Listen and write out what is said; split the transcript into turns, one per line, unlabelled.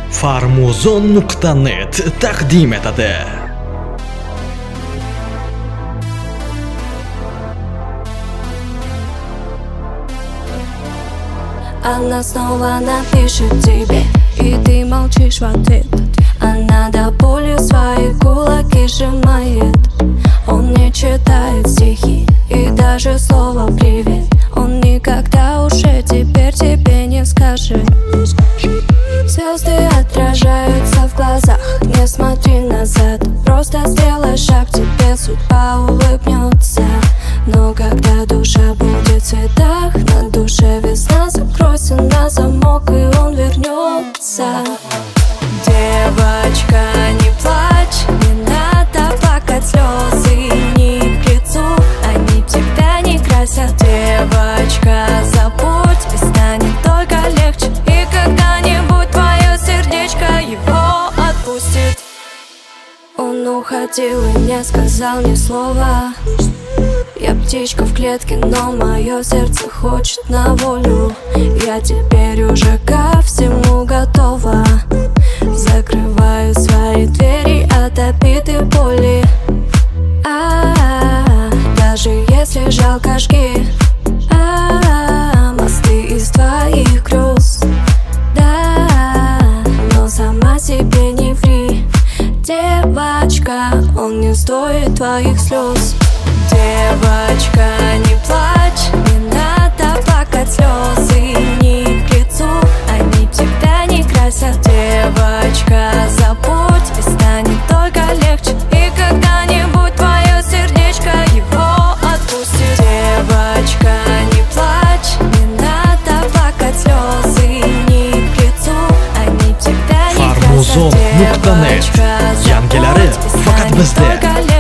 Farmuzon.net taqdim etadi.
Она снова напишет тебе, и ты молчишь в ответ. Она до боли свои кулаки сжимает. Он не читает стихи и даже слово «привет» он никогда уже теперь тебе не скажет. Звезды отражаются в глазах, не смотри назад. Просто сделай шаг, тебе судьба улыбнется. Но когда душа будет в цветах, на душе весна, закройся на замок, и он вернется. Девочка, не плачь, не надо плакать, слезы не к лицу, они тебя не красят. Девочка, забудь, и станет только легче, и когда-нибудь твое сердечко его отпустит. Он уходил и не сказал ни слова. Я птичка в клетке, но мое сердце хочет на волю. Я теперь уже ко всему готова. Закрываю свои двери от обиды боли. Даже если жалко, жги мосты из твоих грез. Да, но сама себе не ври. Девочка, он не стоит твоих слез. Девочка, не плачь, не надо плакать, слезы не к лицу, они тебя не красят. Девочка, забудь, и станет только легче, и когда-нибудь твое сердечко его отпустит. Девочка, не плачь, не надо плакать, слезы не к лицу, они тебя не красят.
Farmuzon.net. Yangilari faqat bizda.